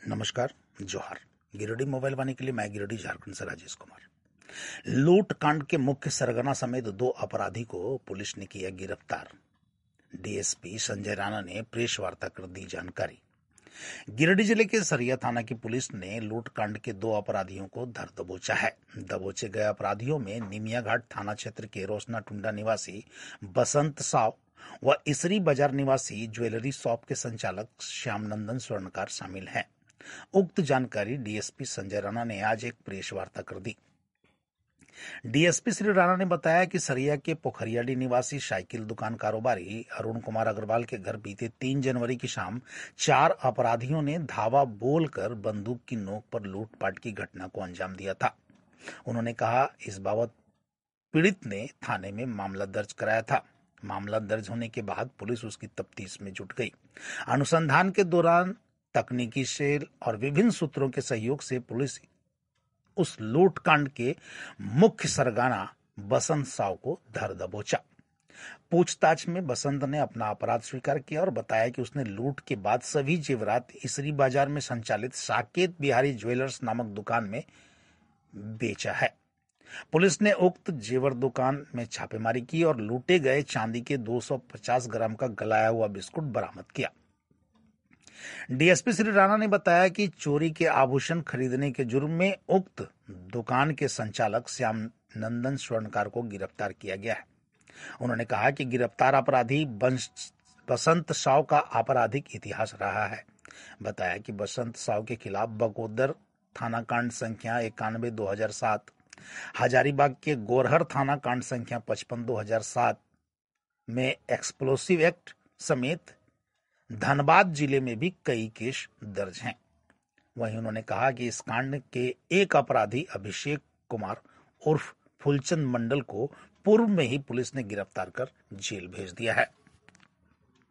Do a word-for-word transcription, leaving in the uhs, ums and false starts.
नमस्कार, जोहार। गिरिडीह मोबाइल वाणी के लिए मैं गिरिडीह झारखंड से राजेश कुमार। लूट कांड के मुख्य सरगना समेत दो अपराधी को पुलिस ने किया गिरफ्तार। डीएसपी संजय राणा ने प्रेस वार्ता कर दी जानकारी। गिरिडीह जिले के सरिया थाना की पुलिस ने लूट कांड के दो अपराधियों को धर दबोचा है। दबोचे गए अपराधियों में निमिया घाट थाना क्षेत्र के रोशना टुंडा निवासी बसंत साव व इसरी बाजार निवासी ज्वेलरी शॉप के संचालक श्यामनंदन स्वर्णकार शामिल हैं। उक्त जानकारी डीएसपी संजय राणा ने आज एक प्रेस वार्ता कर दी। डीएसपी श्री राणा ने बताया कि सरिया के पोखरियाडी निवासी साइकिल दुकान कारोबारी अरुण कुमार अग्रवाल के घर बीते तीन जनवरी की शाम चार अपराधियों ने धावा बोलकर बंदूक की नोक पर लूटपाट की घटना को अंजाम दिया था। उन्होंने कहा, इस बाबत पीड़ित ने थाने में मामला दर्ज कराया था। मामला दर्ज होने के बाद पुलिस उसकी तफ्तीश में जुट गई। अनुसंधान के दौरान तकनीकी सेल और विभिन्न सूत्रों के सहयोग से पुलिस उस लूटकांड के मुख्य सरगना बसंत साव को धर दबोचा। पूछताछ में बसंत ने अपना अपराध स्वीकार किया और बताया कि उसने लूट के बाद सभी जेवरात इसरी बाजार में संचालित साकेत बिहारी ज्वेलर्स नामक दुकान में बेचा है। पुलिस ने उक्त जेवर दुकान में छापेमारी की और लूटे गए चांदी के दो सौ पचास ग्राम का गलाया हुआ बिस्कुट बरामद किया। डीएसपी श्री राणा ने बताया कि चोरी के आभूषण खरीदने के जुर्म में उक्त दुकान के संचालक श्याम नंदन स्वर्णकार को गिरफ्तार किया गया है। उन्होंने कहा कि गिरफ्तार अपराधी बसंत साव का आपराधिक इतिहास रहा है। बताया कि बसंत साव के खिलाफ बगोदर थाना कांड संख्या इक्यानवे दो हजार सात, हजारीबाग के गोरहर थाना कांड संख्या पचपन दो हजार सात में एक्सप्लोसिव एक्ट समेत धनबाद जिले में भी कई केस दर्ज हैं। वहीं उन्होंने कहा कि इस कांड के एक अपराधी अभिषेक कुमार उर्फ फुलचंद मंडल को पूर्व में ही पुलिस ने गिरफ्तार कर जेल भेज दिया है।